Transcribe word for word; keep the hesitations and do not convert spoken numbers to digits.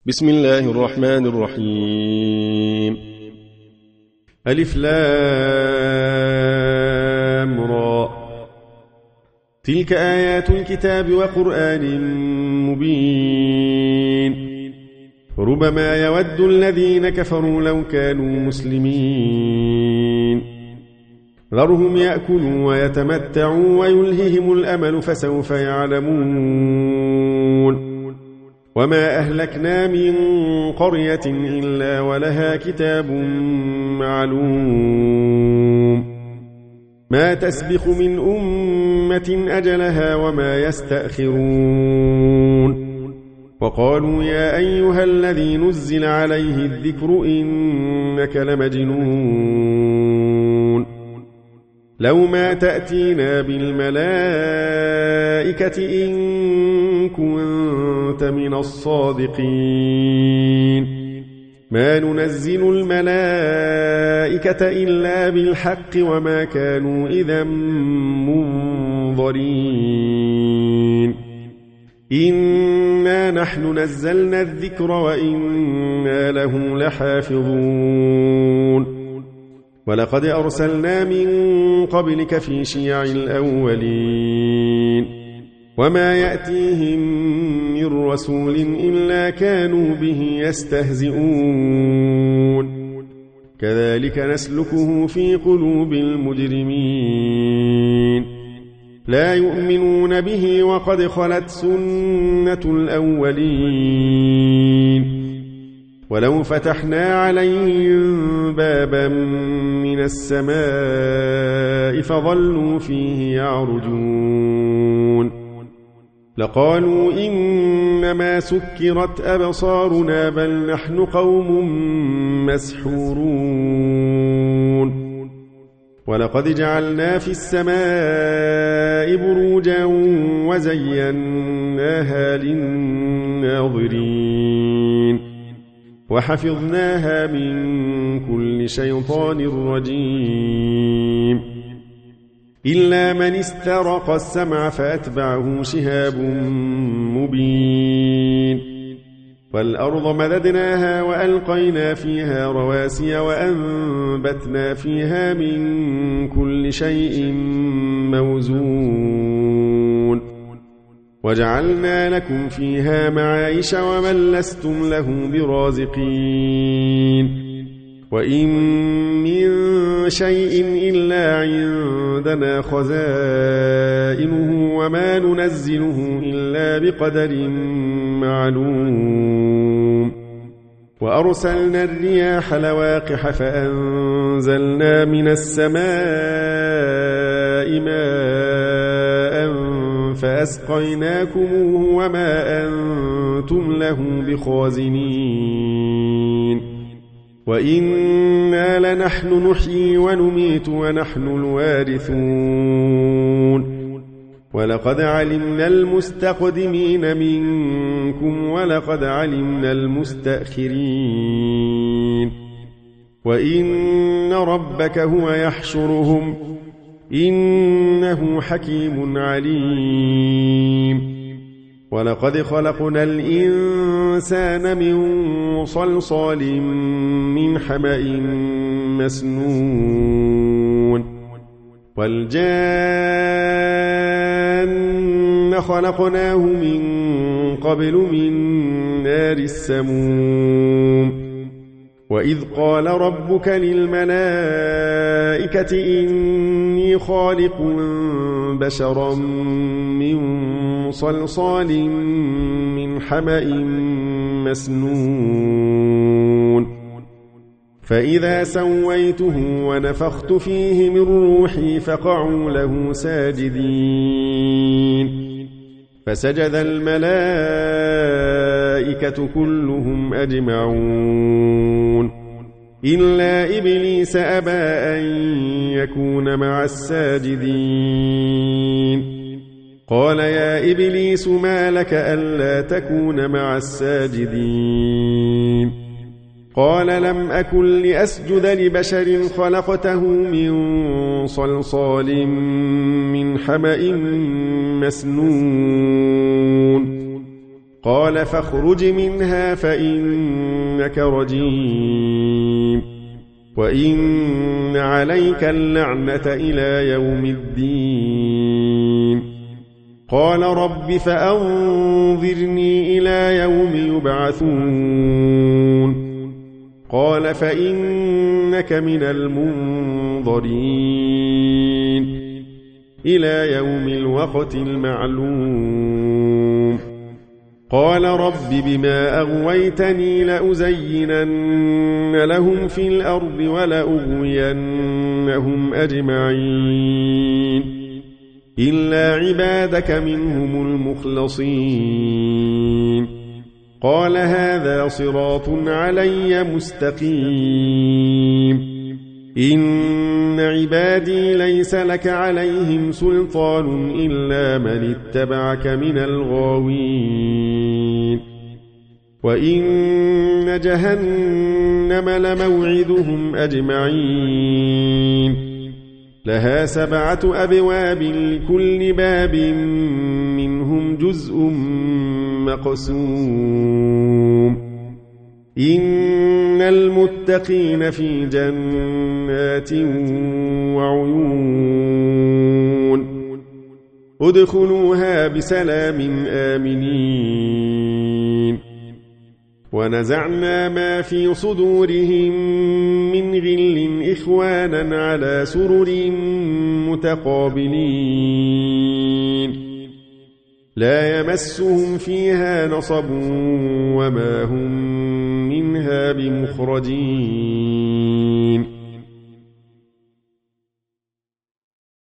بسم الله الرحمن الرحيم. ألف لام را. تلك آيات الكتاب وقرآن مبين. ربما يود الذين كفروا لو كانوا مسلمين. ذرهم يأكلوا ويتمتعوا ويلههم الأمل فسوف يعلمون. وما أهلكنا من قرية إلا ولها كتاب معلوم. ما تسبق من أمة أجلها وما يستأخرون. وقالوا يا أيها الذي نزل عليه الذكر إنك لمجنون. لو ما تأتينا بالملائكة إن كنت من الصادقين. ما ننزل الملائكة إلا بالحق وما كانوا إذا منظرين. إنا نحن نزلنا الذكر وإنا له لحافظون. ولقد أرسلنا من قبلك في شيع الأولين. وما يأتيهم من رسول إلا كانوا به يستهزئون. كذلك نسلكه في قلوب المجرمين. لا يؤمنون به وقد خلت سنة الأولين. ولو فتحنا عليهم بابا من السماء فظلوا فيه يعرجون لقالوا إنما سكرت أبصارنا بل نحن قوم مسحورون. ولقد جعلنا في السماء بروجا وزيناها للناظرين. وحفظناها من كل شيطان رجيم. إلا من استرق السمع فأتبعه شهاب مبين. والأرض مددناها وألقينا فيها رواسي وأنبتنا فيها من كل شيء موزون. وجعلنا لكم فيها معايش ومن لستم له برازقين. وإن من شيء إلا عندنا خزائنه وما ننزله إلا بقدر معلوم. وأرسلنا الرياح لواقح فأنزلنا من السماء ماء فأسقيناكموه وما أنتم له بخازنين. وإنا لنحن نحيي ونميت ونحن الوارثون. ولقد علمنا المستقدمين منكم ولقد علمنا المستأخرين. وإن ربك هو يحشرهم إنه حكيم عليم. ولقد خلقنا الإنسان من صلصال من حمأ مسنون. والجان خلقناه من قبل من نار السموم. وإذ قال ربك للملائكة إني خالق بشرا من صلصال من حمأ مسنون. فإذا سويته ونفخت فيه من روحي فقعوا له ساجدين. فسجد الملائكة كلهم أجمعون إلا إبليس أبى أن يكون مع الساجدين. قال يا إبليس ما لك ألا تكون مع الساجدين؟ قال لم أكن لأسجد لبشر خلقته من صلصال من حمأ مسنون. قال فاخرج منها فإنك رجيم وإن عليك اللعنة إلى يوم الدين قال رب فأنظرني إلى يوم يبعثون قال فإنك من المنظرين إلى يوم الوقت المعلوم قال رب بما أغويتني لأزينن لهم في الأرض ولأغوينهم أجمعين إلا عبادك منهم المخلصين قال هذا صراط علي مستقيم إن عبادي ليس لك عليهم سلطان إلا من اتبعك من الغاوين وإن جهنم لموعدهم أجمعين لها سبعة أبواب لكل باب منهم جزء مقسوم إن المتقين في جنات وعيون ادخلوها بسلام آمنين ونزعنا ما في صدورهم من غل إخوانا على سرر متقابلين لا يمسهم فيها نصب وما هم منها بمخرجين